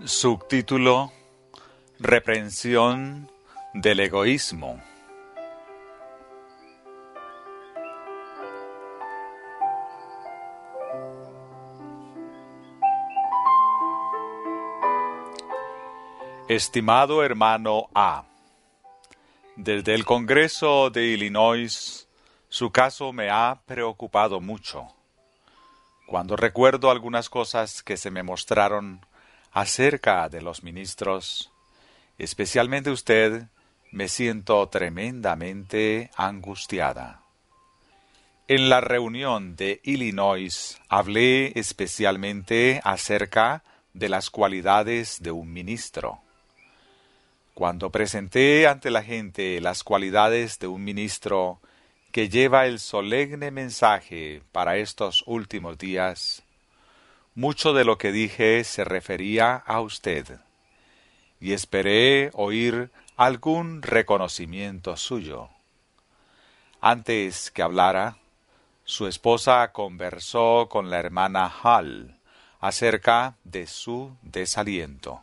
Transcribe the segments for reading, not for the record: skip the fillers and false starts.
Subtítulo: Reprensión del egoísmo. Estimado hermano A., desde el Congreso de Illinois, su caso me ha preocupado mucho. Cuando recuerdo algunas cosas que se me mostraron acerca de los ministros, especialmente usted, me siento tremendamente angustiada. En la reunión de Illinois hablé especialmente acerca de las cualidades de un ministro. Cuando presenté ante la gente las cualidades de un ministro que lleva el solemne mensaje para estos últimos días, mucho de lo que dije se refería a usted, y esperé oír algún reconocimiento suyo. Antes que hablara, su esposa conversó con la hermana Hall acerca de su desaliento.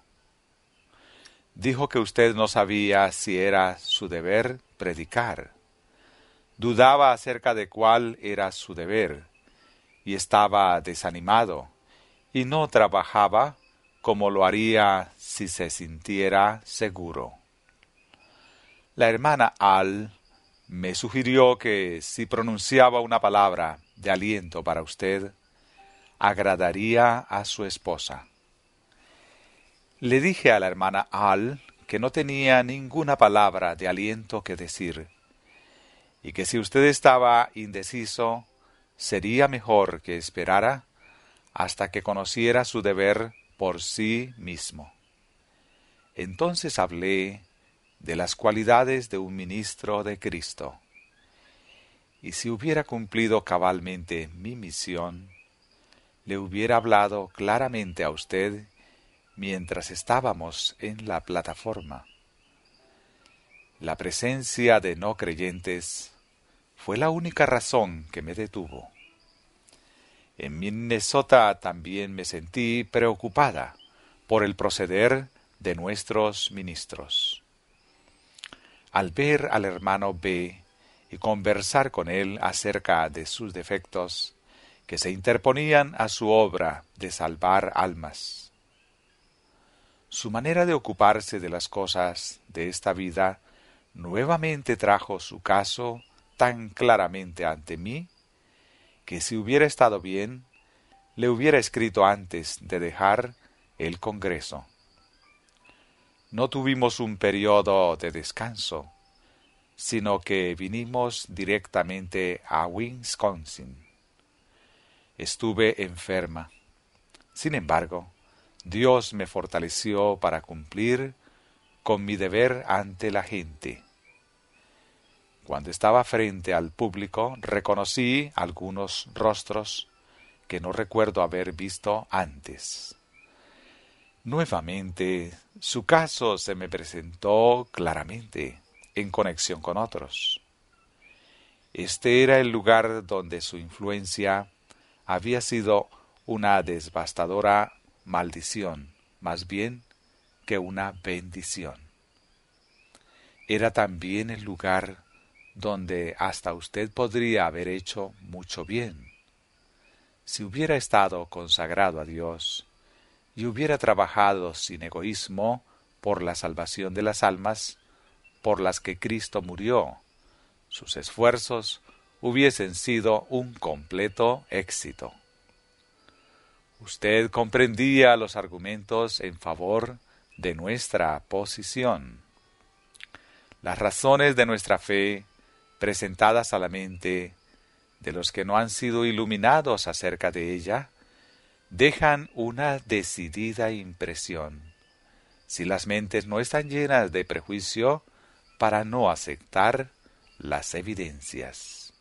Dijo que usted no sabía si era su deber predicar. Dudaba acerca de cuál era su deber, y estaba desanimado, y no trabajaba como lo haría si se sintiera seguro. La hermana Al me sugirió que si pronunciaba una palabra de aliento para usted, agradaría a su esposa. Le dije a la hermana Al que no tenía ninguna palabra de aliento que decir, y que si usted estaba indeciso, sería mejor que esperara hasta que conociera su deber por sí mismo. Entonces hablé de las cualidades de un ministro de Cristo, y si hubiera cumplido cabalmente mi misión, le hubiera hablado claramente a usted mientras estábamos en la plataforma. La presencia de no creyentes fue la única razón que me detuvo. En Minnesota también me sentí preocupada por el proceder de nuestros ministros. Al ver al hermano B y conversar con él acerca de sus defectos, que se interponían a su obra de salvar almas. Su manera de ocuparse de las cosas de esta vida nuevamente trajo su caso tan claramente ante mí, que si hubiera estado bien, le hubiera escrito antes de dejar el Congreso. No tuvimos un periodo de descanso, sino que vinimos directamente a Wisconsin. Estuve enferma. Sin embargo, Dios me fortaleció para cumplir con mi deber ante la gente. Cuando estaba frente al público, reconocí algunos rostros que no recuerdo haber visto antes. Nuevamente, su caso se me presentó claramente en conexión con otros. Este era el lugar donde su influencia había sido una devastadora maldición, más bien que una bendición. Era también el lugar donde hasta usted podría haber hecho mucho bien. Si hubiera estado consagrado a Dios y hubiera trabajado sin egoísmo por la salvación de las almas por las que Cristo murió, sus esfuerzos hubiesen sido un completo éxito. Usted comprendía los argumentos en favor de nuestra posición. Las razones de nuestra fe, presentadas a la mente de los que no han sido iluminados acerca de ella, dejan una decidida impresión, si las mentes no están llenas de prejuicio para no aceptar las evidencias.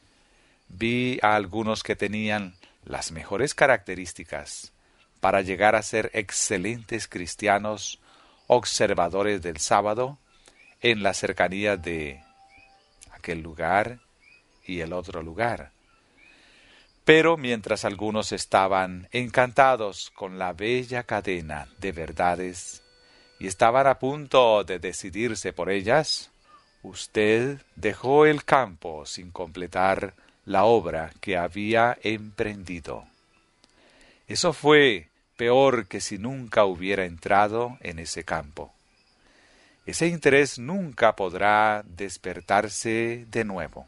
Vi a algunos que tenían las mejores características para llegar a ser excelentes cristianos observadores del sábado en la cercanía de aquel lugar y el otro lugar. Pero mientras algunos estaban encantados con la bella cadena de verdades y estaban a punto de decidirse por ellas, usted dejó el campo sin completar la obra que había emprendido. Eso fue peor que si nunca hubiera entrado en ese campo. Ese interés nunca podrá despertarse de nuevo.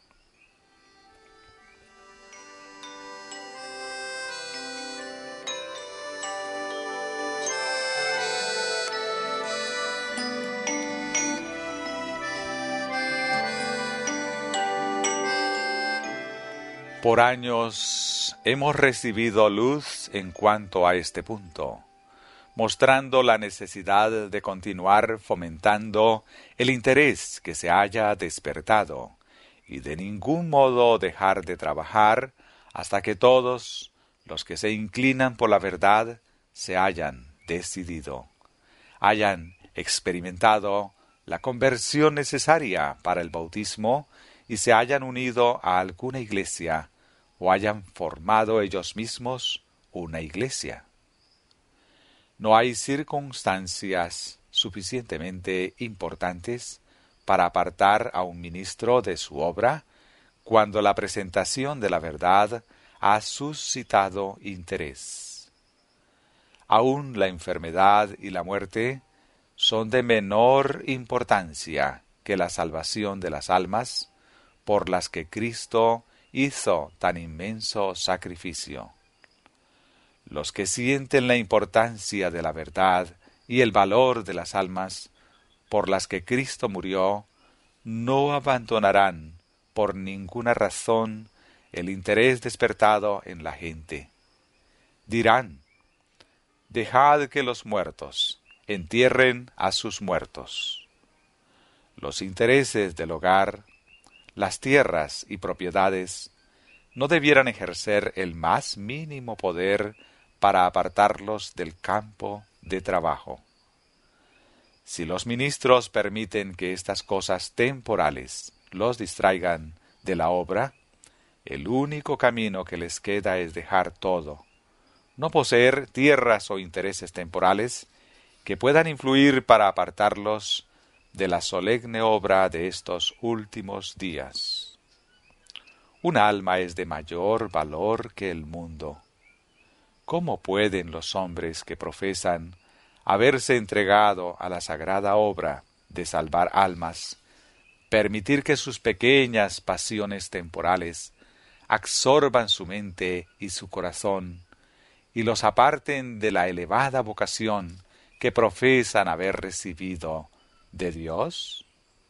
Por años hemos recibido luz en cuanto a este punto, mostrando la necesidad de continuar fomentando el interés que se haya despertado y de ningún modo dejar de trabajar hasta que todos los que se inclinan por la verdad se hayan decidido, hayan experimentado la conversión necesaria para el bautismo y se hayan unido a alguna iglesia o hayan formado ellos mismos una iglesia. No hay circunstancias suficientemente importantes para apartar a un ministro de su obra cuando la presentación de la verdad ha suscitado interés. Aún la enfermedad y la muerte son de menor importancia que la salvación de las almas por las que Cristo hizo tan inmenso sacrificio. Los que sienten la importancia de la verdad y el valor de las almas por las que Cristo murió, no abandonarán por ninguna razón el interés despertado en la gente. Dirán: dejad que los muertos entierren a sus muertos. Los intereses del hogar, las tierras y propiedades no debieran ejercer el más mínimo poder para apartarlos del campo de trabajo. Si los ministros permiten que estas cosas temporales los distraigan de la obra, el único camino que les queda es dejar todo, no poseer tierras o intereses temporales que puedan influir para apartarlos de la solemne obra de estos últimos días. Un alma es de mayor valor que el mundo. ¿Cómo pueden los hombres que profesan haberse entregado a la sagrada obra de salvar almas permitir que sus pequeñas pasiones temporales absorban su mente y su corazón y los aparten de la elevada vocación que profesan haber recibido de Dios?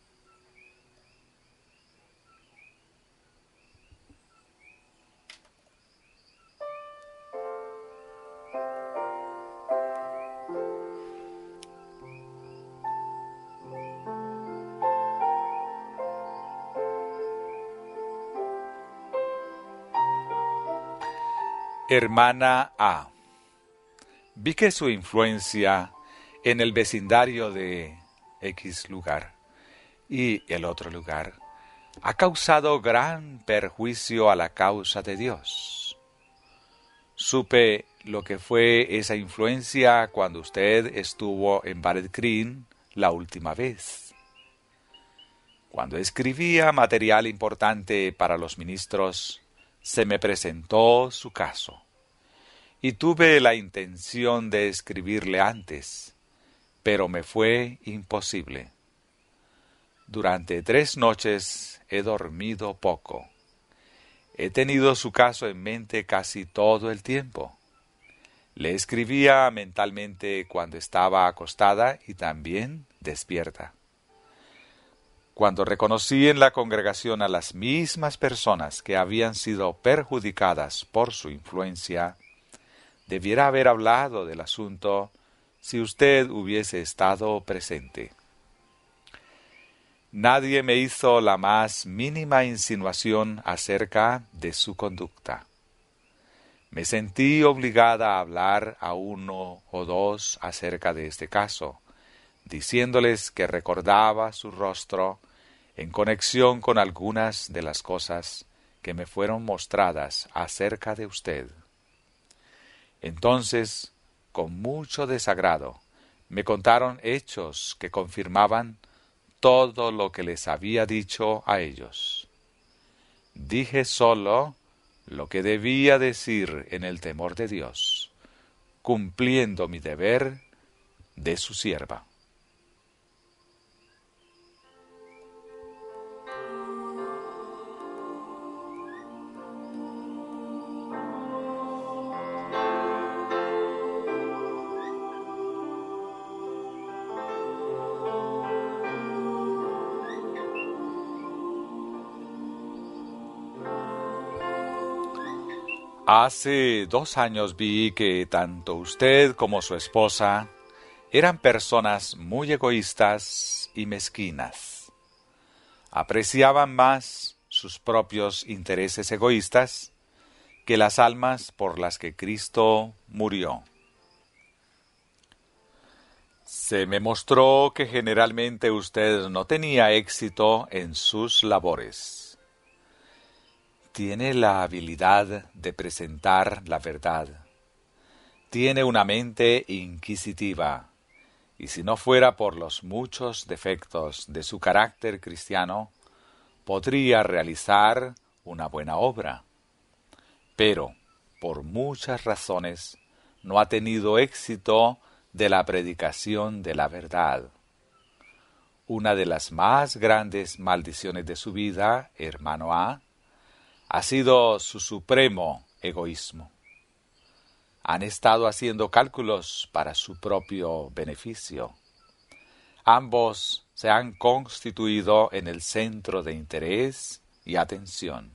Hermana A. Vi que su influencia en el vecindario de X lugar y el otro lugar ha causado gran perjuicio a la causa de Dios. Supe lo que fue esa influencia cuando usted estuvo en Ballet Green la última vez. Cuando escribía material importante para los ministros, se me presentó su caso, y tuve la intención de escribirle antes, pero me fue imposible. Durante 3 noches he dormido poco. He tenido su caso en mente casi todo el tiempo. Le escribía mentalmente cuando estaba acostada y también despierta. Cuando reconocí en la congregación a las mismas personas que habían sido perjudicadas por su influencia, debiera haber hablado del asunto si usted hubiese estado presente. Nadie me hizo la más mínima insinuación acerca de su conducta. Me sentí obligada a hablar a 1 o 2 acerca de este caso, diciéndoles que recordaba su rostro en conexión con algunas de las cosas que me fueron mostradas acerca de usted. Entonces, con mucho desagrado, me contaron hechos que confirmaban todo lo que les había dicho a ellos. Dije solo lo que debía decir en el temor de Dios, cumpliendo mi deber de su sierva. Hace 2 años vi que tanto usted como su esposa eran personas muy egoístas y mezquinas. Apreciaban más sus propios intereses egoístas que las almas por las que Cristo murió. Se me mostró que generalmente usted no tenía éxito en sus labores. Tiene la habilidad de presentar la verdad. Tiene una mente inquisitiva, y si no fuera por los muchos defectos de su carácter cristiano, podría realizar una buena obra. Pero, por muchas razones, no ha tenido éxito de la predicación de la verdad. Una de las más grandes maldiciones de su vida, hermano A, ha sido su supremo egoísmo. Han estado haciendo cálculos para su propio beneficio. Ambos se han constituido en el centro de interés y atención.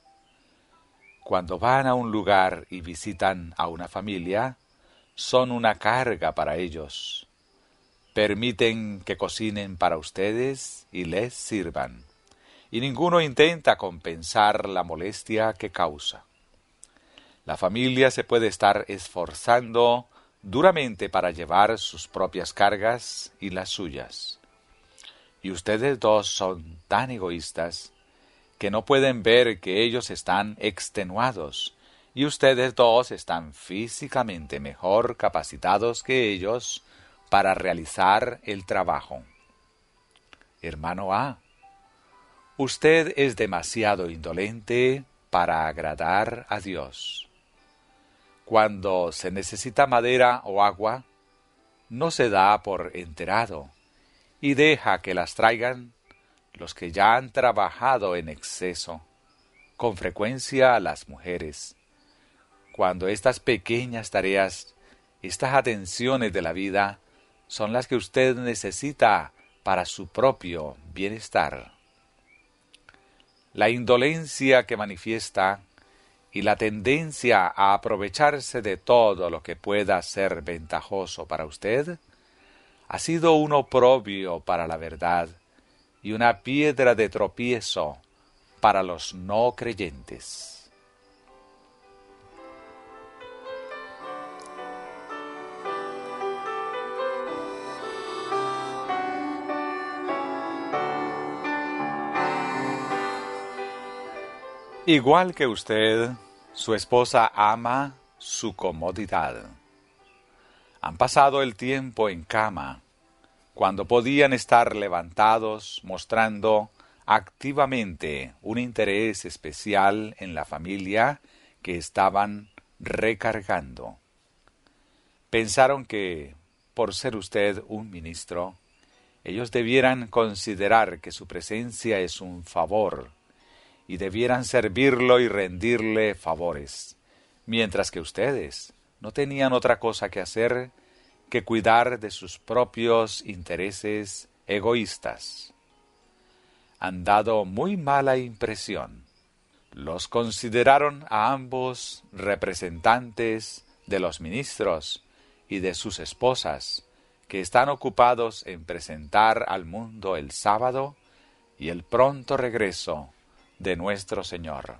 Cuando van a un lugar y visitan a una familia, son una carga para ellos. Permiten que cocinen para ustedes y les sirvan, y ninguno intenta compensar la molestia que causa. La familia se puede estar esforzando duramente para llevar sus propias cargas y las suyas. Y ustedes dos son tan egoístas que no pueden ver que ellos están extenuados y ustedes dos están físicamente mejor capacitados que ellos para realizar el trabajo. Hermano A, usted es demasiado indolente para agradar a Dios. Cuando se necesita madera o agua, no se da por enterado y deja que las traigan los que ya han trabajado en exceso, con frecuencia las mujeres. Cuando estas pequeñas tareas, estas atenciones de la vida, son las que usted necesita para su propio bienestar. La indolencia que manifiesta y la tendencia a aprovecharse de todo lo que pueda ser ventajoso para usted ha sido un oprobio para la verdad y una piedra de tropiezo para los no creyentes. Igual que usted, su esposa ama su comodidad. Han pasado el tiempo en cama, cuando podían estar levantados mostrando activamente un interés especial en la familia que estaban recargando. Pensaron que, por ser usted un ministro, ellos debieran considerar que su presencia es un favor y debieran servirlo y rendirle favores, mientras que ustedes no tenían otra cosa que hacer que cuidar de sus propios intereses egoístas. Han dado muy mala impresión. Los consideraron a ambos representantes de los ministros y de sus esposas, que están ocupados en presentar al mundo el sábado y el pronto regreso de nuestro Señor.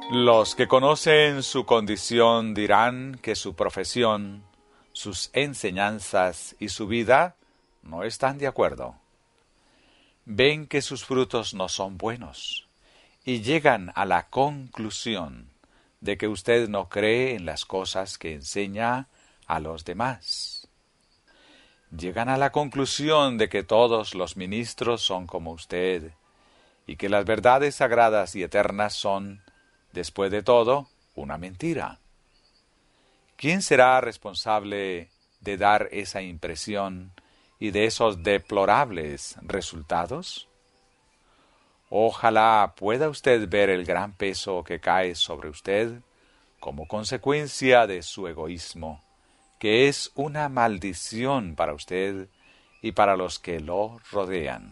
Los que conocen su condición dirán que su profesión, sus enseñanzas y su vida no están de acuerdo. Ven que sus frutos no son buenos y llegan a la conclusión de que usted no cree en las cosas que enseña a los demás. Llegan a la conclusión de que todos los ministros son como usted y que las verdades sagradas y eternas son, después de todo, una mentira. ¿Quién será responsable de dar esa impresión y de esos deplorables resultados? Ojalá pueda usted ver el gran peso que cae sobre usted como consecuencia de su egoísmo, que es una maldición para usted y para los que lo rodean.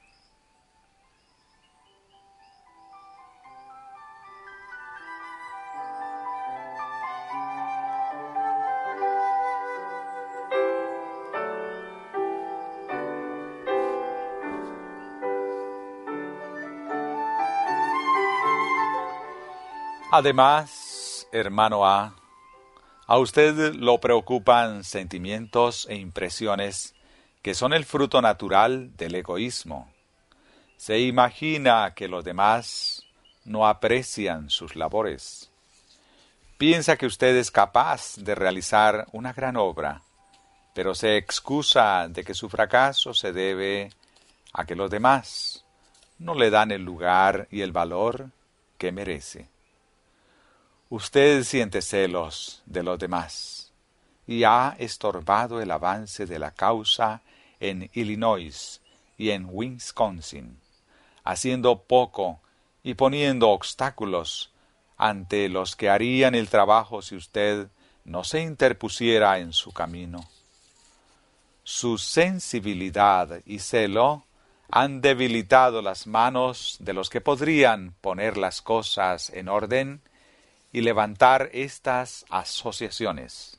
Además, hermano a usted lo preocupan sentimientos e impresiones que son el fruto natural del egoísmo. Se imagina que los demás no aprecian sus labores. Piensa que usted es capaz de realizar una gran obra, pero se excusa de que su fracaso se debe a que los demás no le dan el lugar y el valor que merece. Usted siente celos de los demás y ha estorbado el avance de la causa en Illinois y en Wisconsin, haciendo poco y poniendo obstáculos ante los que harían el trabajo si usted no se interpusiera en su camino. Su sensibilidad y celo han debilitado las manos de los que podrían poner las cosas en orden y levantar estas asociaciones.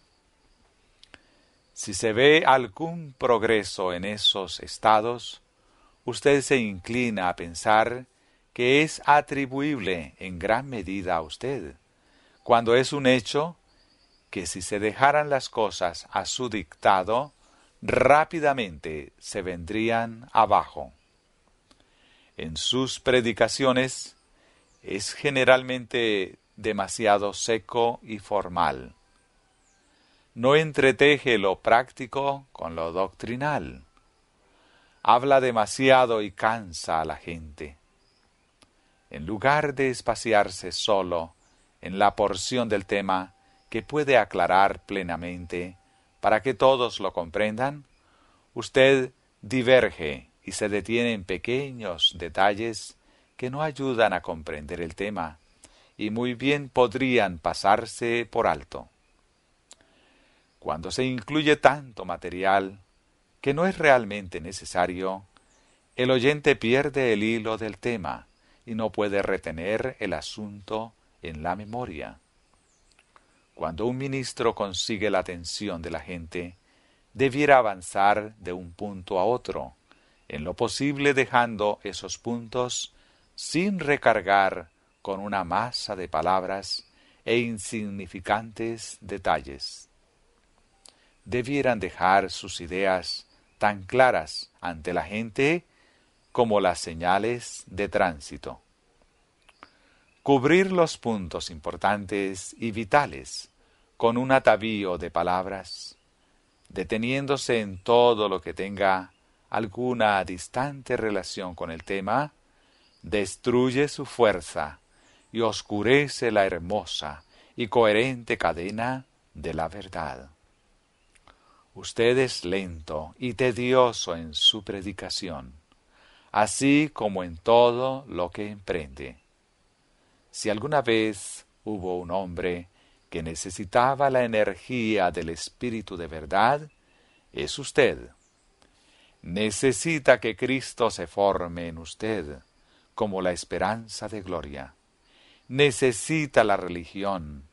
Si se ve algún progreso en esos estados, usted se inclina a pensar que es atribuible en gran medida a usted, cuando es un hecho que si se dejaran las cosas a su dictado, rápidamente se vendrían abajo. En sus predicaciones es generalmente demasiado seco y formal. No entreteje lo práctico con lo doctrinal. Habla demasiado y cansa a la gente. En lugar de espaciarse solo en la porción del tema que puede aclarar plenamente para que todos lo comprendan, usted diverge y se detiene en pequeños detalles que no ayudan a comprender el tema y muy bien podrían pasarse por alto. Cuando se incluye tanto material que no es realmente necesario, el oyente pierde el hilo del tema y no puede retener el asunto en la memoria. Cuando un ministro consigue la atención de la gente, debiera avanzar de un punto a otro, en lo posible dejando esos puntos sin recargar con una masa de palabras e insignificantes detalles. Debieran dejar sus ideas tan claras ante la gente como las señales de tránsito. Cubrir los puntos importantes y vitales con un atavío de palabras, deteniéndose en todo lo que tenga alguna distante relación con el tema, destruye su fuerza y oscurece la hermosa y coherente cadena de la verdad. Usted es lento y tedioso en su predicación, así como en todo lo que emprende. Si alguna vez hubo un hombre que necesitaba la energía del Espíritu de verdad, es usted. Necesita que Cristo se forme en usted como la esperanza de gloria. Necesita la religión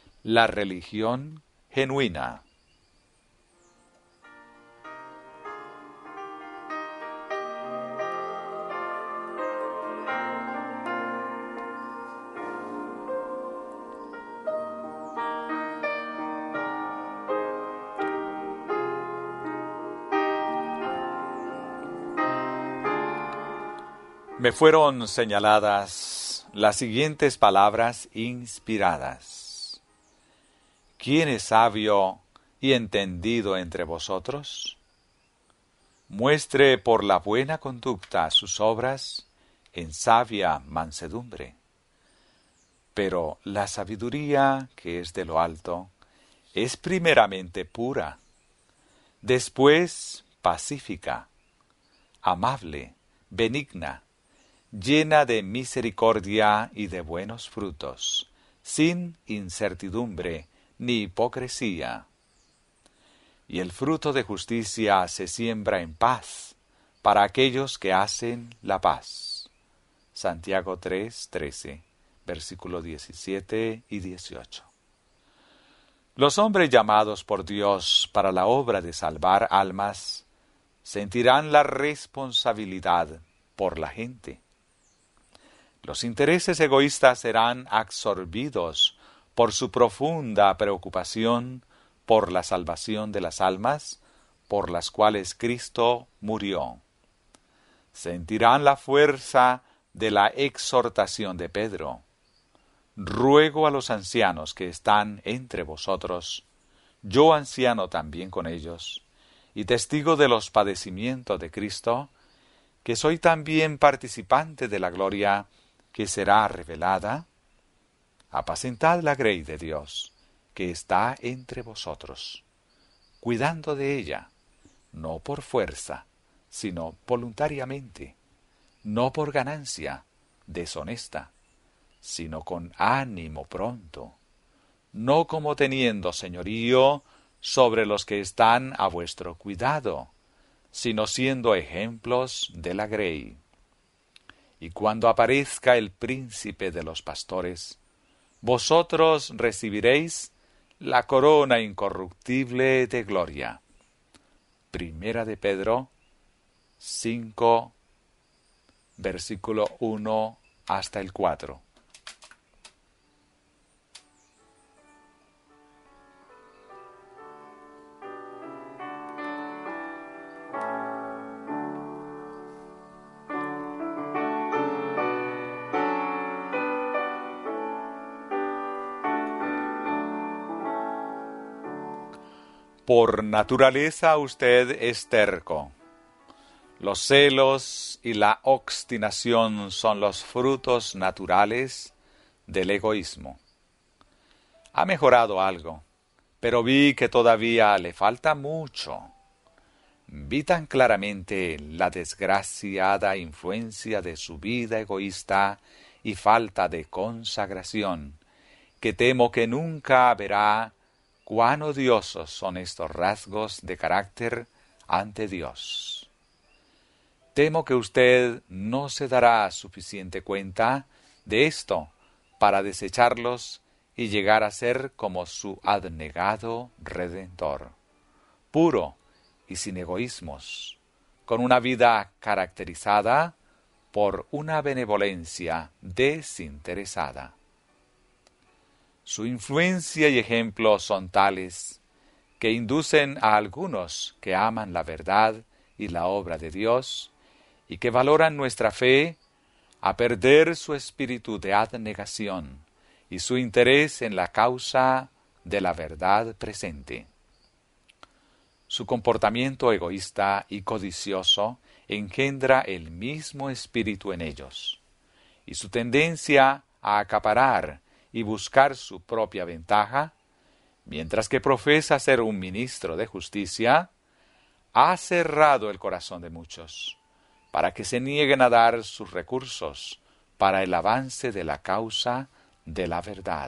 genuina. Me fueron señaladas las siguientes palabras inspiradas. ¿Quién es sabio y entendido entre vosotros? Muestre por la buena conducta sus obras en sabia mansedumbre. Pero la sabiduría que es de lo alto es primeramente pura, después pacífica, amable, benigna, llena de misericordia y de buenos frutos, sin incertidumbre ni hipocresía. Y el fruto de justicia se siembra en paz para aquellos que hacen la paz. Santiago 3:13, versículo 17 y 18. Los hombres llamados por Dios para la obra de salvar almas sentirán la responsabilidad por la gente. Los intereses egoístas serán absorbidos por su profunda preocupación por la salvación de las almas por las cuales Cristo murió. Sentirán la fuerza de la exhortación de Pedro. Ruego a los ancianos que están entre vosotros, yo anciano también con ellos, y testigo de los padecimientos de Cristo, que soy también participante de la gloria que será revelada. Apacentad la grey de Dios, que está entre vosotros, cuidando de ella, no por fuerza, sino voluntariamente, no por ganancia deshonesta, sino con ánimo pronto, no como teniendo señorío sobre los que están a vuestro cuidado, sino siendo ejemplos de la grey. Y cuando aparezca el príncipe de los pastores, vosotros recibiréis la corona incorruptible de gloria. Primera de Pedro 5, versículo 1 hasta el 4. Por naturaleza usted es terco. Los celos y la obstinación son los frutos naturales del egoísmo. Ha mejorado algo, pero vi que todavía le falta mucho. Vi tan claramente la desgraciada influencia de su vida egoísta y falta de consagración, que temo que nunca verá cuán odiosos son estos rasgos de carácter ante Dios. Temo que usted no se dará suficiente cuenta de esto para desecharlos y llegar a ser como su abnegado Redentor, puro y sin egoísmos, con una vida caracterizada por una benevolencia desinteresada. Su influencia y ejemplo son tales que inducen a algunos que aman la verdad y la obra de Dios y que valoran nuestra fe a perder su espíritu de abnegación y su interés en la causa de la verdad presente. Su comportamiento egoísta y codicioso engendra el mismo espíritu en ellos, y su tendencia a acaparar y buscar su propia ventaja, mientras que profesa ser un ministro de justicia, ha cerrado el corazón de muchos, para que se nieguen a dar sus recursos para el avance de la causa de la verdad.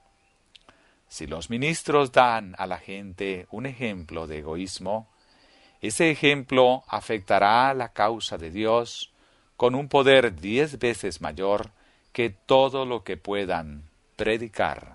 Si los ministros dan a la gente un ejemplo de egoísmo, ese ejemplo afectará la causa de Dios con un poder 10 veces mayor que todo lo que puedan predicar.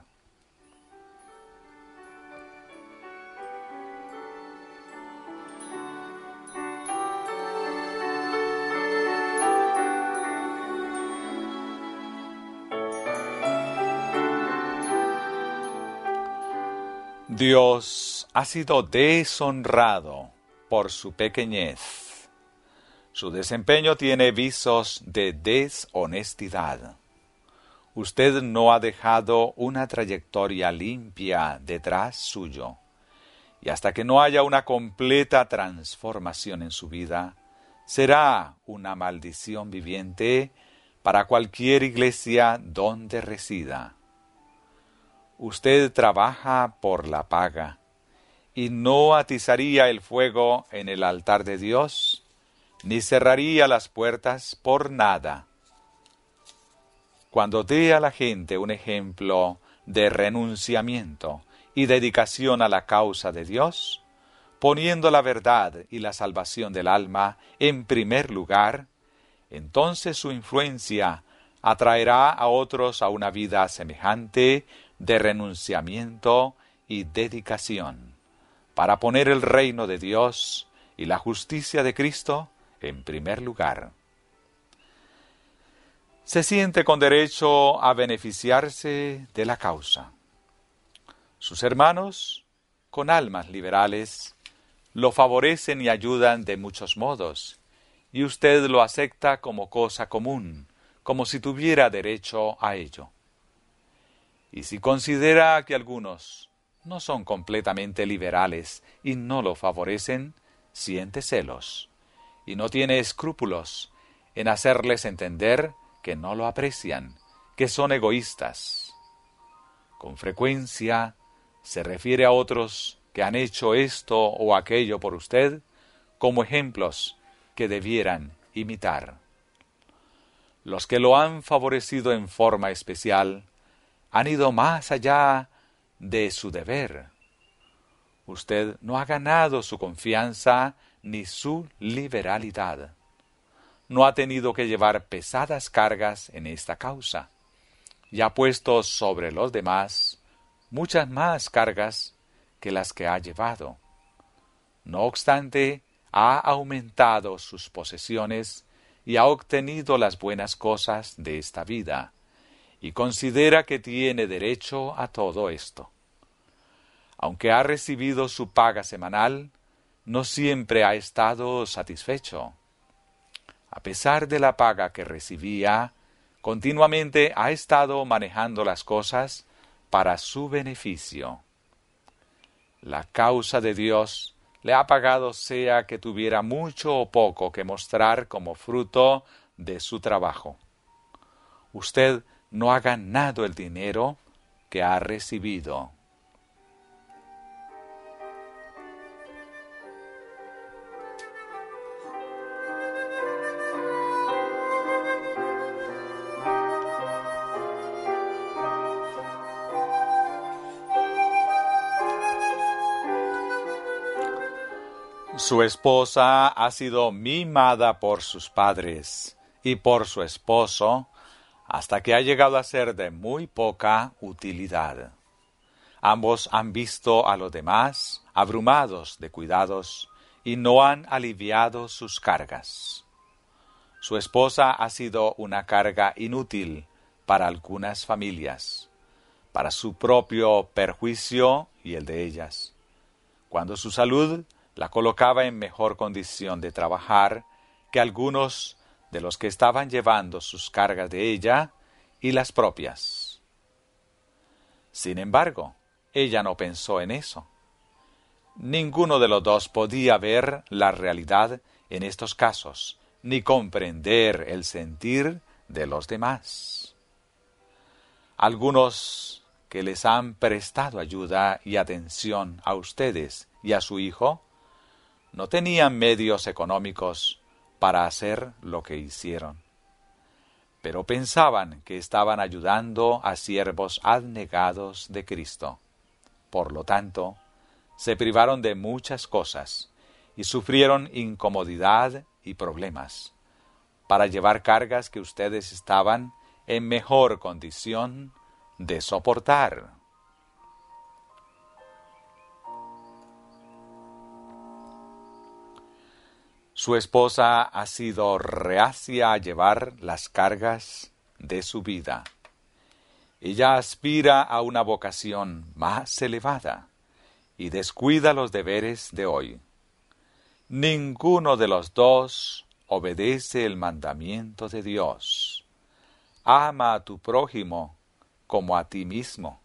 Dios ha sido deshonrado por su pequeñez. Su desempeño tiene visos de deshonestidad. Usted no ha dejado una trayectoria limpia detrás suyo. Y hasta que no haya una completa transformación en su vida, será una maldición viviente para cualquier iglesia donde resida. Usted trabaja por la paga y no atizaría el fuego en el altar de Dios, ni cerraría las puertas por nada. Cuando dé a la gente un ejemplo de renunciamiento y dedicación a la causa de Dios, poniendo la verdad y la salvación del alma en primer lugar, entonces su influencia atraerá a otros a una vida semejante de renunciamiento y dedicación, para poner el reino de Dios y la justicia de Cristo en primer lugar. Se siente con derecho a beneficiarse de la causa. Sus hermanos, con almas liberales, lo favorecen y ayudan de muchos modos, y usted lo acepta como cosa común, como si tuviera derecho a ello. Y si considera que algunos no son completamente liberales y no lo favorecen, siente celos, y no tiene escrúpulos en hacerles entender que no lo aprecian, que son egoístas. Con frecuencia se refiere a otros que han hecho esto o aquello por usted como ejemplos que debieran imitar. Los que lo han favorecido en forma especial han ido más allá de su deber. Usted no ha ganado su confianza ni su liberalidad. No ha tenido que llevar pesadas cargas en esta causa, y ha puesto sobre los demás muchas más cargas que las que ha llevado. No obstante, ha aumentado sus posesiones y ha obtenido las buenas cosas de esta vida, y considera que tiene derecho a todo esto. Aunque ha recibido su paga semanal, no siempre ha estado satisfecho. A pesar de la paga que recibía, continuamente ha estado manejando las cosas para su beneficio. La causa de Dios le ha pagado sea que tuviera mucho o poco que mostrar como fruto de su trabajo. Usted no ha ganado el dinero que ha recibido. Su esposa ha sido mimada por sus padres y por su esposo hasta que ha llegado a ser de muy poca utilidad. Ambos han visto a los demás abrumados de cuidados y no han aliviado sus cargas. Su esposa ha sido una carga inútil para algunas familias, para su propio perjuicio y el de ellas. Cuando su salud la colocaba en mejor condición de trabajar que algunos de los que estaban llevando sus cargas de ella y las propias. Sin embargo, ella no pensó en eso. Ninguno de los dos podía ver la realidad en estos casos, ni comprender el sentir de los demás. Algunos que les han prestado ayuda y atención a ustedes y a su hijo, no tenían medios económicos para hacer lo que hicieron, pero pensaban que estaban ayudando a siervos abnegados de Cristo. Por lo tanto, se privaron de muchas cosas y sufrieron incomodidad y problemas para llevar cargas que ustedes estaban en mejor condición de soportar. Su esposa ha sido reacia a llevar las cargas de su vida. Ella aspira a una vocación más elevada y descuida los deberes de hoy. Ninguno de los dos obedece el mandamiento de Dios. Ama a tu prójimo como a ti mismo.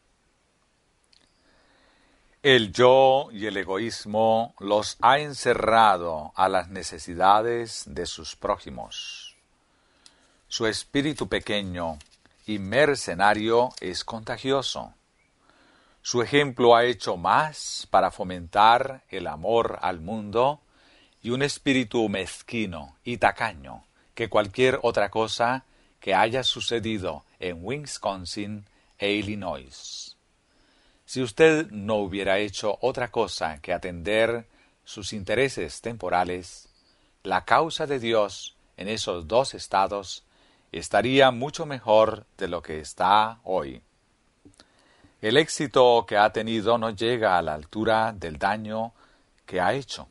El yo y el egoísmo los ha encerrado a las necesidades de sus prójimos. Su espíritu pequeño y mercenario es contagioso. Su ejemplo ha hecho más para fomentar el amor al mundo y un espíritu mezquino y tacaño que cualquier otra cosa que haya sucedido en Wisconsin e Illinois. Si usted no hubiera hecho otra cosa que atender sus intereses temporales, la causa de Dios en esos dos estados estaría mucho mejor de lo que está hoy. El éxito que ha tenido no llega a la altura del daño que ha hecho.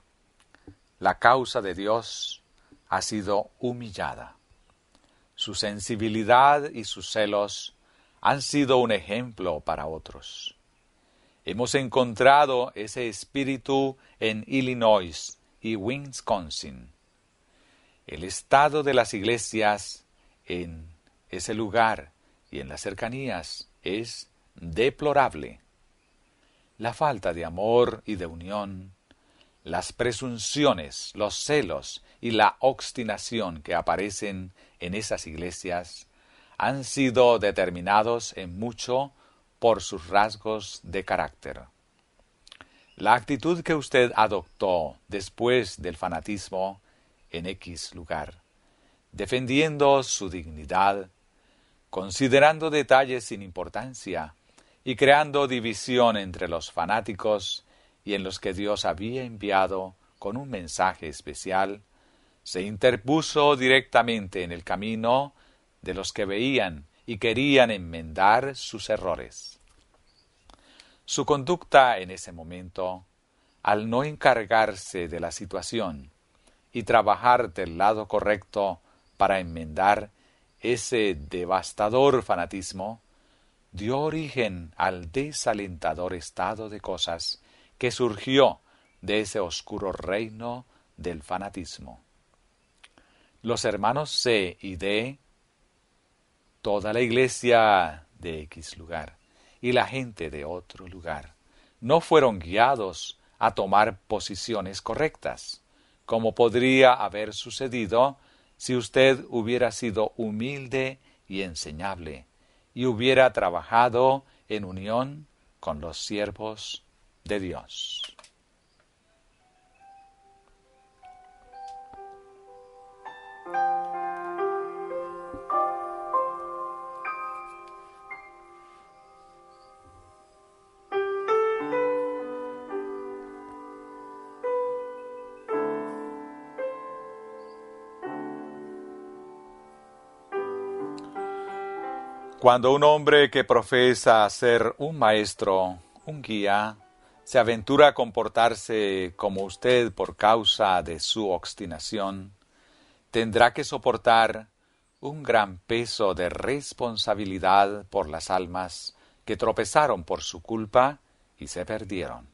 La causa de Dios ha sido humillada. Su sensibilidad y sus celos han sido un ejemplo para otros. Hemos encontrado ese espíritu en Illinois y Wisconsin. El estado de las iglesias en ese lugar y en las cercanías es deplorable. La falta de amor y de unión, las presunciones, los celos y la obstinación que aparecen en esas iglesias han sido determinados en mucho por sus rasgos de carácter. La actitud que usted adoptó después del fanatismo en X lugar, defendiendo su dignidad, considerando detalles sin importancia y creando división entre los fanáticos y en los que Dios había enviado con un mensaje especial, se interpuso directamente en el camino de los que veían y querían enmendar sus errores. Su conducta en ese momento, al no encargarse de la situación y trabajar del lado correcto para enmendar ese devastador fanatismo, dio origen al desalentador estado de cosas que surgió de ese oscuro reino del fanatismo. Los hermanos C y D, toda la iglesia de X lugar y la gente de otro lugar, no fueron guiados a tomar posiciones correctas, como podría haber sucedido si usted hubiera sido humilde y enseñable y hubiera trabajado en unión con los siervos de Dios. Cuando un hombre que profesa ser un maestro, un guía, se aventura a comportarse como usted por causa de su obstinación, tendrá que soportar un gran peso de responsabilidad por las almas que tropezaron por su culpa y se perdieron.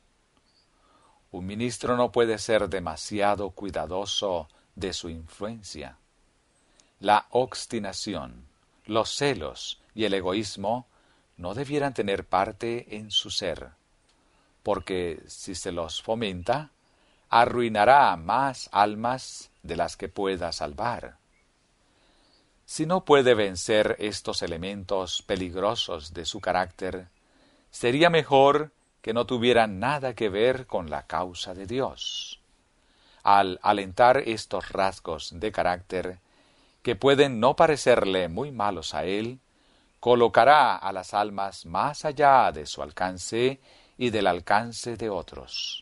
Un ministro no puede ser demasiado cuidadoso de su influencia. La obstinación, los celos y el egoísmo no debieran tener parte en su ser, porque si se los fomenta, arruinará más almas de las que pueda salvar. Si no puede vencer estos elementos peligrosos de su carácter, sería mejor que no tuvieran nada que ver con la causa de Dios. Al alentar estos rasgos de carácter, que pueden no parecerle muy malos a él, colocará a las almas más allá de su alcance y del alcance de otros.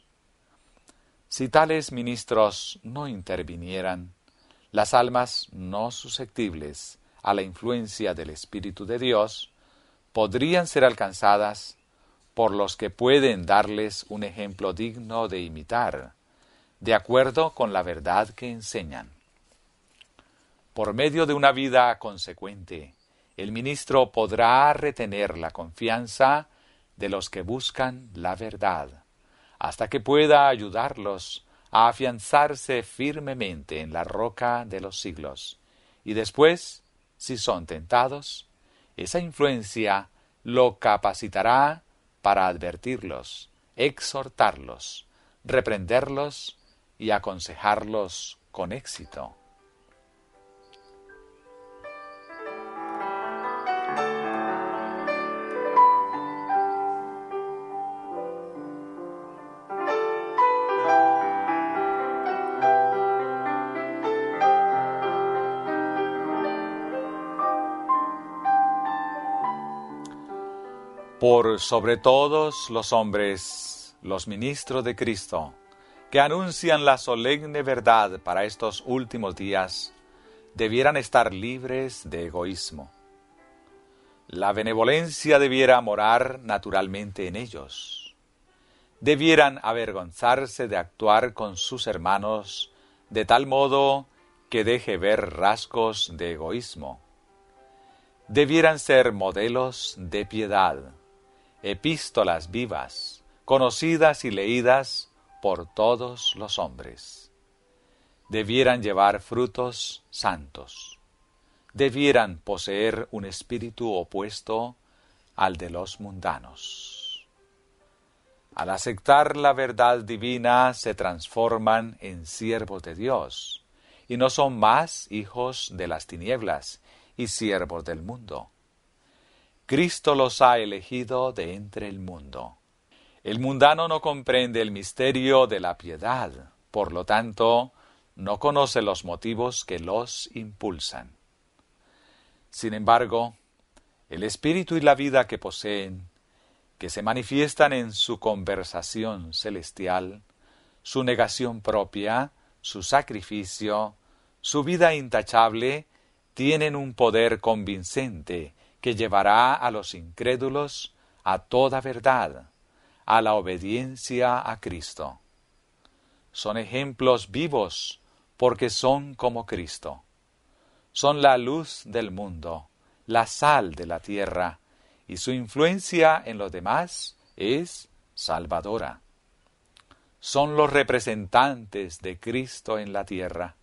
Si tales ministros no intervinieran, las almas no susceptibles a la influencia del Espíritu de Dios podrían ser alcanzadas por los que pueden darles un ejemplo digno de imitar, de acuerdo con la verdad que enseñan. Por medio de una vida consecuente, el ministro podrá retener la confianza de los que buscan la verdad, hasta que pueda ayudarlos a afianzarse firmemente en la roca de los siglos. Y después, si son tentados, esa influencia lo capacitará para advertirlos, exhortarlos, reprenderlos y aconsejarlos con éxito. Por sobre todos los hombres, los ministros de Cristo, que anuncian la solemne verdad para estos últimos días, debieran estar libres de egoísmo. La benevolencia debiera morar naturalmente en ellos. Debieran avergonzarse de actuar con sus hermanos de tal modo que deje ver rasgos de egoísmo. Debieran ser modelos de piedad, epístolas vivas, conocidas y leídas por todos los hombres. Debieran llevar frutos santos. Debieran poseer un espíritu opuesto al de los mundanos. Al aceptar la verdad divina se transforman en siervos de Dios y no son más hijos de las tinieblas y siervos del mundo. Cristo los ha elegido de entre el mundo. El mundano no comprende el misterio de la piedad, por lo tanto, no conoce los motivos que los impulsan. Sin embargo, el espíritu y la vida que poseen, que se manifiestan en su conversación celestial, su negación propia, su sacrificio, su vida intachable, tienen un poder convincente que llevará a los incrédulos a toda verdad, a la obediencia a Cristo. Son ejemplos vivos porque son como Cristo. Son la luz del mundo, la sal de la tierra, y su influencia en los demás es salvadora. Son los representantes de Cristo en la tierra.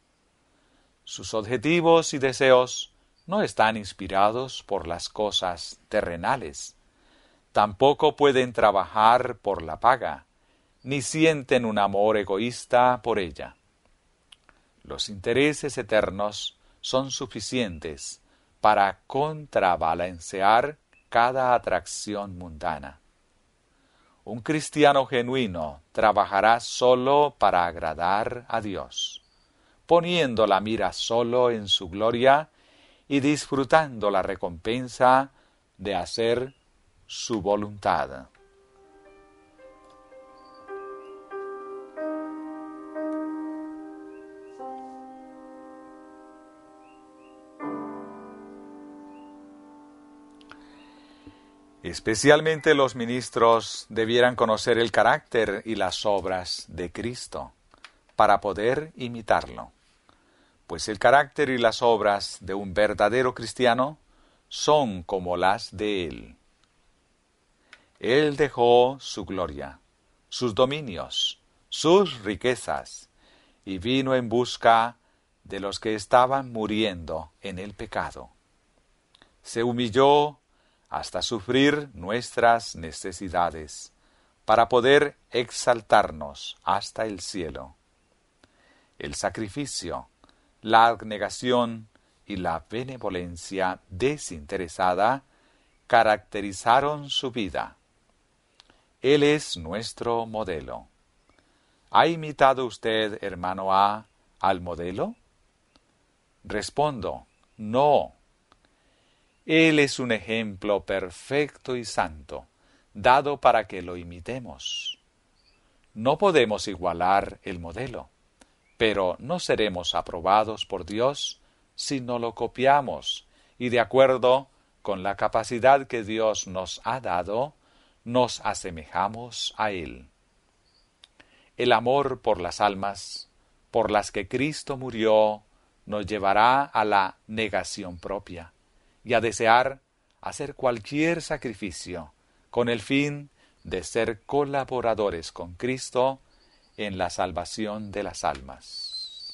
Sus objetivos y deseos no están inspirados por las cosas terrenales. Tampoco pueden trabajar por la paga, ni sienten un amor egoísta por ella. Los intereses eternos son suficientes para contrabalancear cada atracción mundana. Un cristiano genuino trabajará solo para agradar a Dios, poniendo la mira solo en su gloria y disfrutando la recompensa de hacer su voluntad. Especialmente los ministros debieran conocer el carácter y las obras de Cristo para poder imitarlo, pues el carácter y las obras de un verdadero cristiano son como las de Él. Él dejó su gloria, sus dominios, sus riquezas, y vino en busca de los que estaban muriendo en el pecado. Se humilló hasta sufrir nuestras necesidades, para poder exaltarnos hasta el cielo. El sacrificio, la abnegación y la benevolencia desinteresada caracterizaron su vida. Él es nuestro modelo. ¿Ha imitado usted, hermano A, al modelo? Respondo, no. Él es un ejemplo perfecto y santo, dado para que lo imitemos. No podemos igualar el modelo, pero no seremos aprobados por Dios si no lo copiamos y de acuerdo con la capacidad que Dios nos ha dado, nos asemejamos a Él. El amor por las almas, por las que Cristo murió, nos llevará a la negación propia y a desear hacer cualquier sacrificio con el fin de ser colaboradores con Cristo en la salvación de las almas.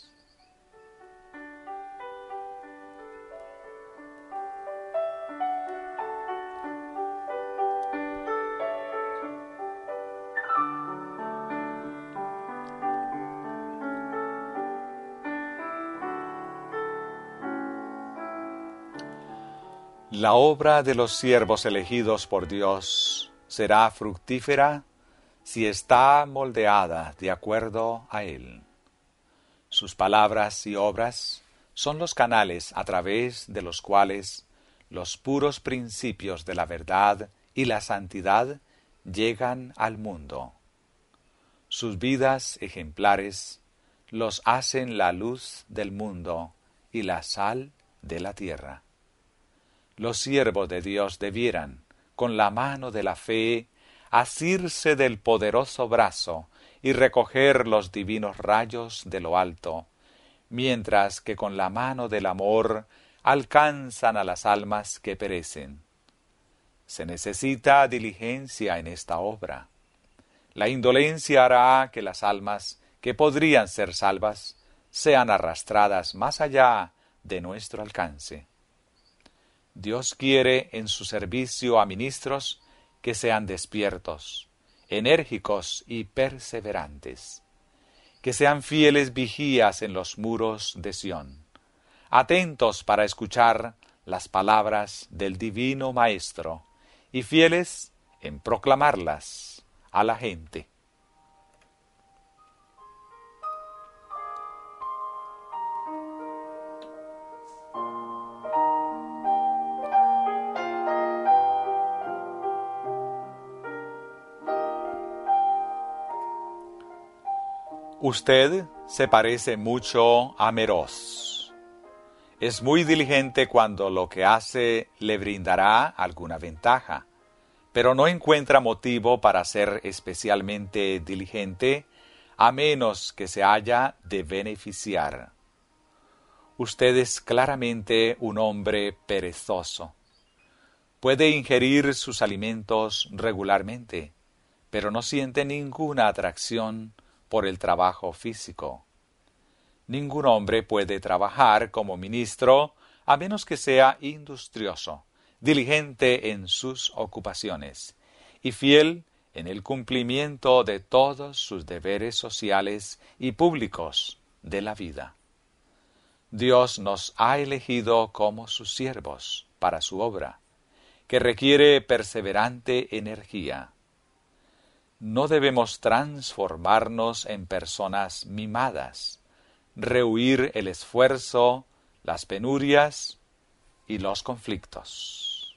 La obra de los siervos elegidos por Dios será fructífera si está moldeada de acuerdo a Él. Sus palabras y obras son los canales a través de los cuales los puros principios de la verdad y la santidad llegan al mundo. Sus vidas ejemplares los hacen la luz del mundo y la sal de la tierra. Los siervos de Dios debieran, con la mano de la fe, asirse del poderoso brazo y recoger los divinos rayos de lo alto, mientras que con la mano del amor alcanzan a las almas que perecen. Se necesita diligencia en esta obra. La indolencia hará que las almas que podrían ser salvas sean arrastradas más allá de nuestro alcance. Dios quiere en su servicio a ministros que sean despiertos, enérgicos y perseverantes, que sean fieles vigías en los muros de Sión, atentos para escuchar las palabras del Divino Maestro y fieles en proclamarlas a la gente. Usted se parece mucho a Meroz. Es muy diligente cuando lo que hace le brindará alguna ventaja, pero no encuentra motivo para ser especialmente diligente a menos que se haya de beneficiar. Usted es claramente un hombre perezoso. Puede ingerir sus alimentos regularmente, pero no siente ninguna atracción por el trabajo físico. Ningún hombre puede trabajar como ministro a menos que sea industrioso, diligente en sus ocupaciones y fiel en el cumplimiento de todos sus deberes sociales y públicos de la vida. Dios nos ha elegido como sus siervos para su obra, que requiere perseverante energía. No debemos transformarnos en personas mimadas, rehuir el esfuerzo, las penurias y los conflictos.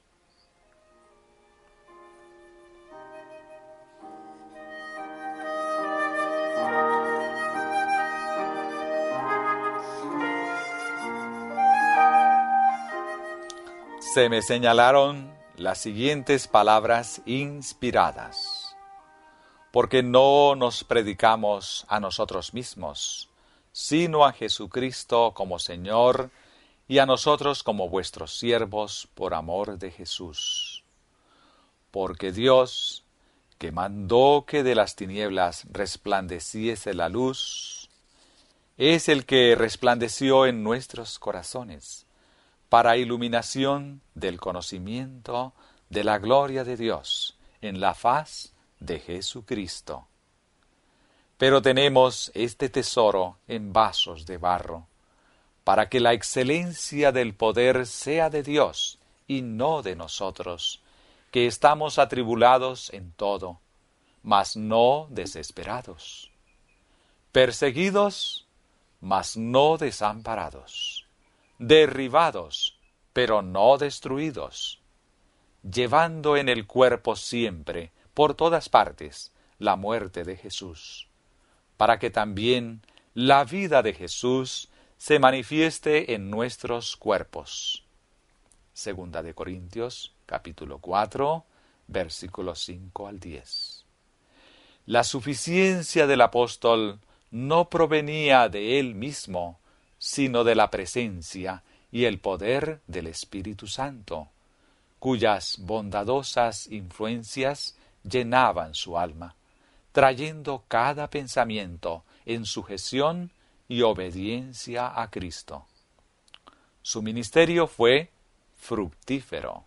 Se me señalaron las siguientes palabras inspiradas. Porque no nos predicamos a nosotros mismos, sino a Jesucristo como Señor y a nosotros como vuestros siervos por amor de Jesús. Porque Dios, que mandó que de las tinieblas resplandeciese la luz, es el que resplandeció en nuestros corazones, para iluminación del conocimiento de la gloria de Dios en la faz de Jesucristo. Pero tenemos este tesoro en vasos de barro, para que la excelencia del poder sea de Dios y no de nosotros, que estamos atribulados en todo, mas no desesperados, perseguidos, mas no desamparados, derribados, pero no destruidos, llevando en el cuerpo siempre, por todas partes, la muerte de Jesús, para que también la vida de Jesús se manifieste en nuestros cuerpos. Segunda de Corintios, capítulo 4, versículos 5 al 10. La suficiencia del apóstol no provenía de él mismo, sino de la presencia y el poder del Espíritu Santo, cuyas bondadosas influencias llenaban su alma, trayendo cada pensamiento en sujeción y obediencia a Cristo. Su ministerio fue fructífero.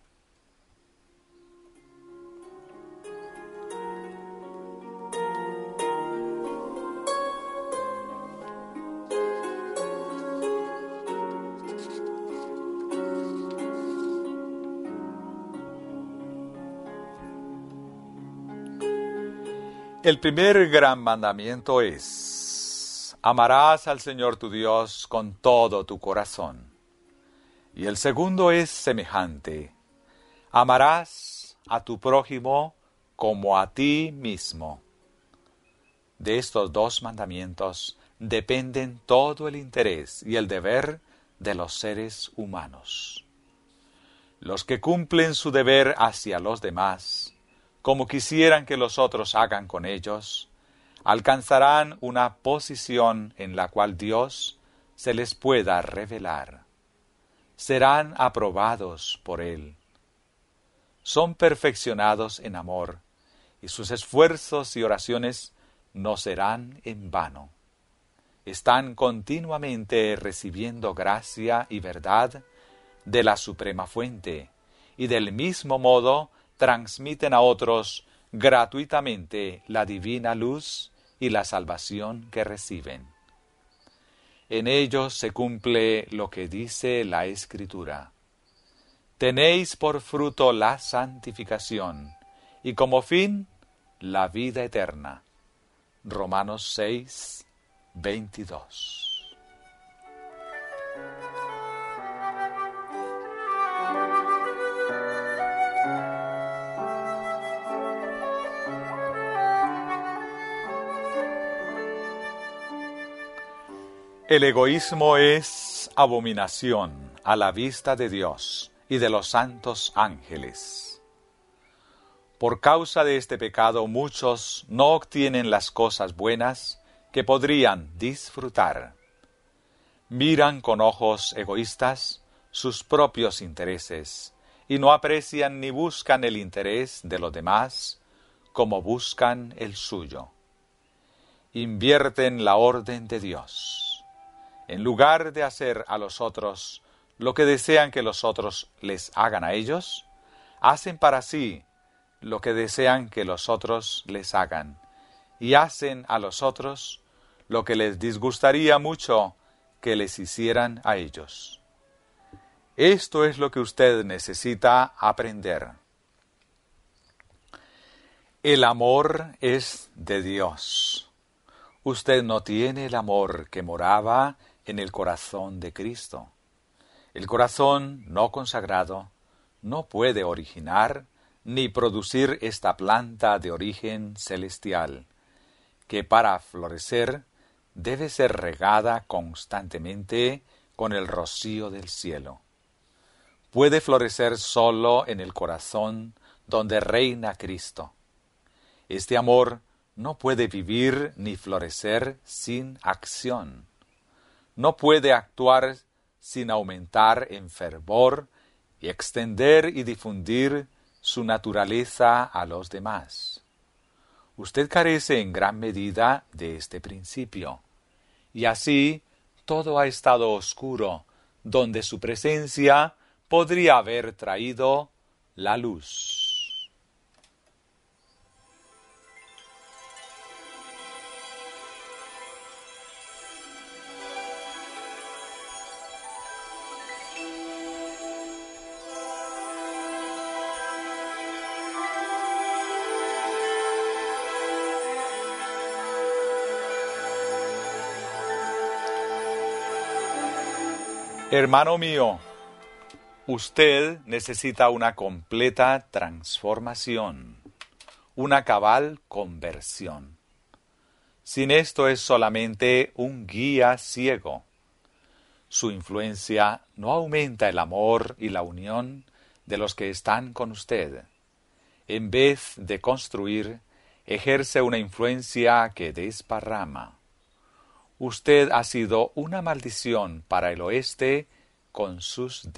El primer gran mandamiento es: amarás al Señor tu Dios con todo tu corazón. Y el segundo es semejante: amarás a tu prójimo como a ti mismo. De estos dos mandamientos dependen todo el interés y el deber de los seres humanos. Los que cumplen su deber hacia los demás, como quisieran que los otros hagan con ellos, alcanzarán una posición en la cual Dios se les pueda revelar. Serán aprobados por Él. Son perfeccionados en amor, y sus esfuerzos y oraciones no serán en vano. Están continuamente recibiendo gracia y verdad de la Suprema Fuente, y del mismo modo transmiten a otros gratuitamente la divina luz y la salvación que reciben. En ellos se cumple lo que dice la Escritura: tenéis por fruto la santificación, y como fin la vida eterna. Romanos 6, 22. El egoísmo es abominación a la vista de Dios y de los santos ángeles. Por causa de este pecado muchos no obtienen las cosas buenas que podrían disfrutar. Miran con ojos egoístas sus propios intereses y no aprecian ni buscan el interés de los demás como buscan el suyo. Invierten la orden de Dios. En lugar de hacer a los otros lo que desean que los otros les hagan a ellos, hacen para sí lo que desean que los otros les hagan, y hacen a los otros lo que les disgustaría mucho que les hicieran a ellos. Esto es lo que usted necesita aprender. El amor es de Dios. Usted no tiene el amor que moraba en el corazón de Cristo. El corazón no consagrado no puede originar ni producir esta planta de origen celestial, que para florecer debe ser regada constantemente con el rocío del cielo. Puede florecer solo en el corazón donde reina Cristo. Este amor no puede vivir ni florecer sin acción. No puede actuar sin aumentar en fervor y extender y difundir su naturaleza a los demás. Usted carece en gran medida de este principio, y así todo ha estado oscuro, donde su presencia podría haber traído la luz. Hermano mío, usted necesita una completa transformación, una cabal conversión. Sin esto es solamente un guía ciego. Su influencia no aumenta el amor y la unión de los que están con usted. En vez de construir, ejerce una influencia que desparrama. Usted ha sido una maldición para el oeste con sus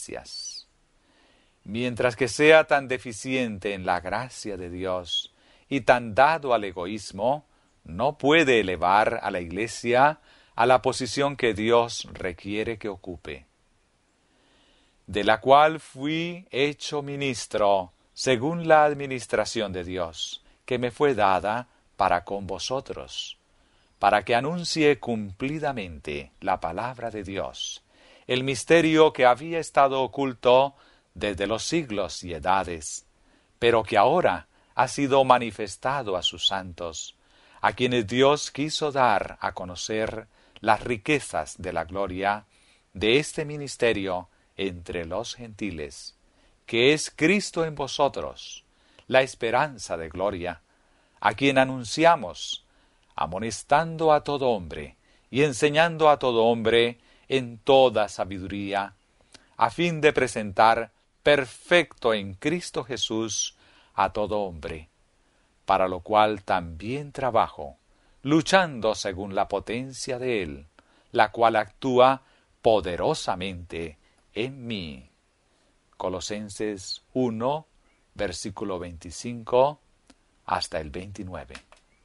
deficiencias. Mientras que sea tan deficiente en la gracia de Dios y tan dado al egoísmo, no puede elevar a la Iglesia a la posición que Dios requiere que ocupe, de la cual fui hecho ministro según la administración de Dios, que me fue dada para con vosotros, para que anuncie cumplidamente la palabra de Dios, el misterio que había estado oculto desde los siglos y edades, pero que ahora ha sido manifestado a sus santos, a quienes Dios quiso dar a conocer las riquezas de la gloria de este ministerio entre los gentiles, que es Cristo en vosotros, la esperanza de gloria, a quien anunciamos, amonestando a todo hombre y enseñando a todo hombre en toda sabiduría, a fin de presentar perfecto en Cristo Jesús a todo hombre, para lo cual también trabajo, luchando según la potencia de Él, la cual actúa poderosamente en mí. Colosenses 1, versículo 25 hasta el 29.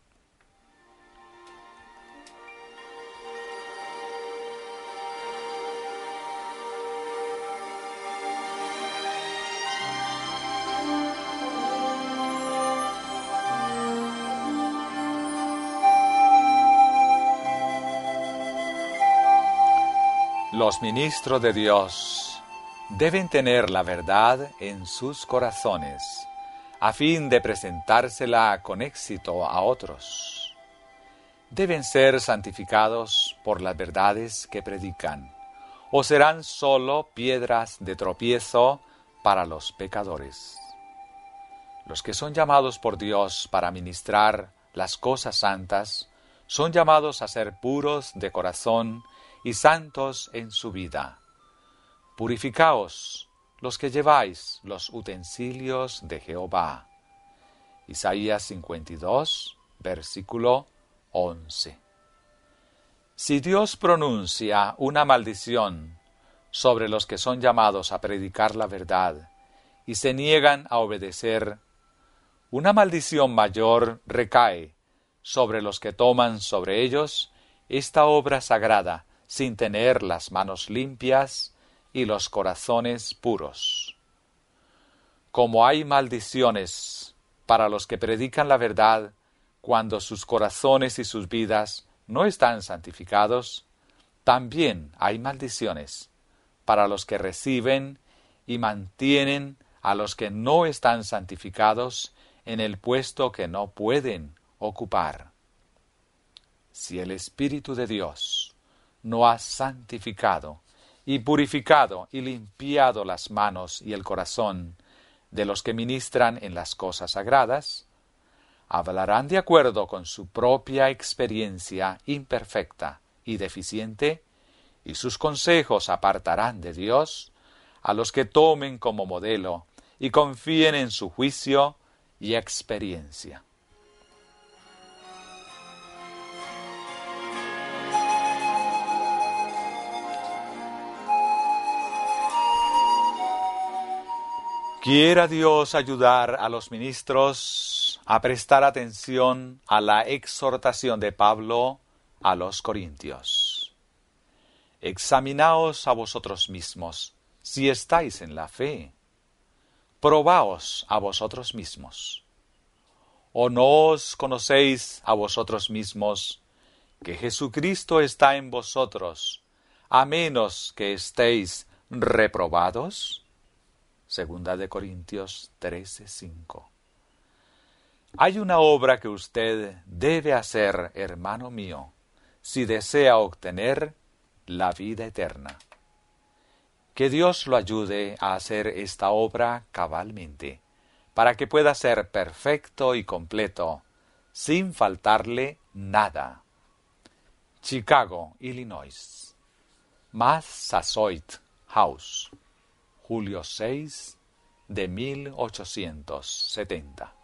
Los ministros de Dios deben tener la verdad en sus corazones, a fin de presentársela con éxito a otros. Deben ser santificados por las verdades que predican, o serán sólo piedras de tropiezo para los pecadores. Los que son llamados por Dios para ministrar las cosas santas, son llamados a ser puros de corazón y santos en su vida. Purificaos los que lleváis los utensilios de Jehová. Isaías 52, versículo 11. Si Dios pronuncia una maldición sobre los que son llamados a predicar la verdad y se niegan a obedecer, una maldición mayor recae sobre los que toman sobre ellos esta obra sagrada sin tener las manos limpias y los corazones puros. Como hay maldiciones para los que predican la verdad cuando sus corazones y sus vidas no están santificados, también hay maldiciones para los que reciben y mantienen a los que no están santificados en el puesto que no pueden ocupar. Si el Espíritu de Dios no ha santificado y purificado y limpiado las manos y el corazón de los que ministran en las cosas sagradas, hablarán de acuerdo con su propia experiencia imperfecta y deficiente, y sus consejos apartarán de Dios a los que tomen como modelo y confíen en su juicio y experiencia. Quiera Dios ayudar a los ministros a prestar atención a la exhortación de Pablo a los Corintios. Examinaos a vosotros mismos si estáis en la fe. Probaos a vosotros mismos. ¿O no os conocéis a vosotros mismos que Jesucristo está en vosotros, a menos que estéis reprobados? Segunda de Corintios 13:5. Hay una obra que usted debe hacer, hermano mío, si desea obtener la vida eterna. Que Dios lo ayude a hacer esta obra cabalmente, para que pueda ser perfecto y completo, sin faltarle nada. Chicago, Illinois. Massasoit House. Julio 6 de 1870.